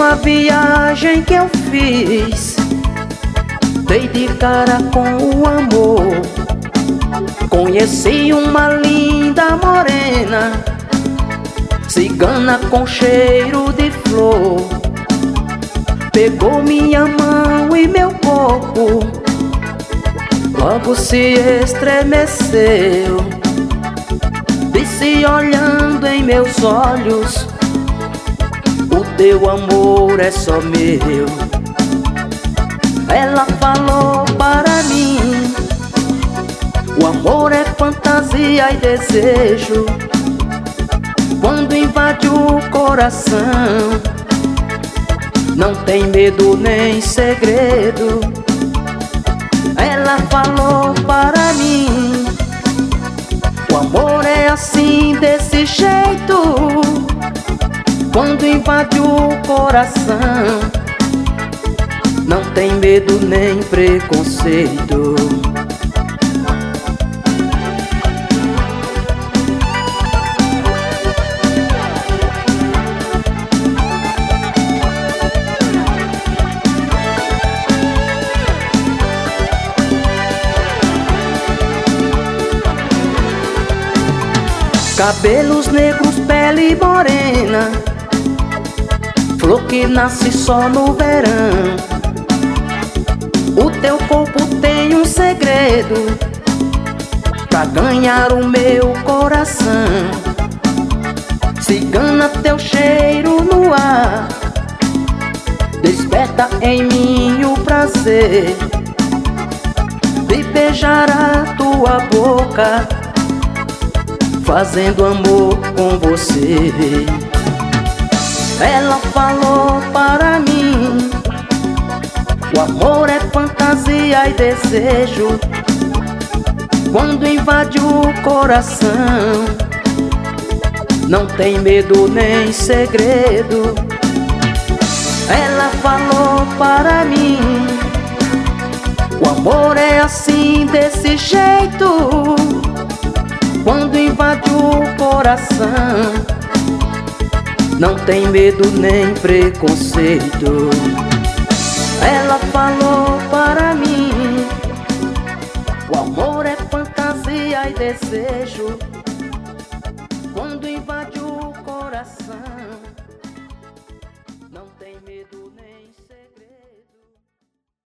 última viagem que eu fiz, dei de cara com o amor. Conheci uma linda morena, cigana com cheiro de flor. Pegou minha mão e meu corpo, logo se estremeceu. Disse olhando em meus olhos: o teu amor é só meu. Ela falou para mim: o amor é fantasia e desejo. Quando invade o coração, não tem medo nem segredo. Ela falou para mim: o amor é assim, desse jeito. Quando invade o coração, não tem medo nem preconceito. Cabelos negros, pele morena, flor que nasce só no verão. O teu corpo tem um segredo pra ganhar o meu coração. Cigana, teu cheiro no ar desperta em mim o prazer de beijar a tua boca, fazendo amor com você. Ela falou para mim: o amor é fantasia e desejo. Quando invade o coração, não tem medo nem segredo. Ela falou para mim: o amor é assim, desse jeito. Quando invade o coração, não tem medo nem preconceito. Ela falou para mim: o amor é fantasia e desejo. Quando invade o coração, não tem medo.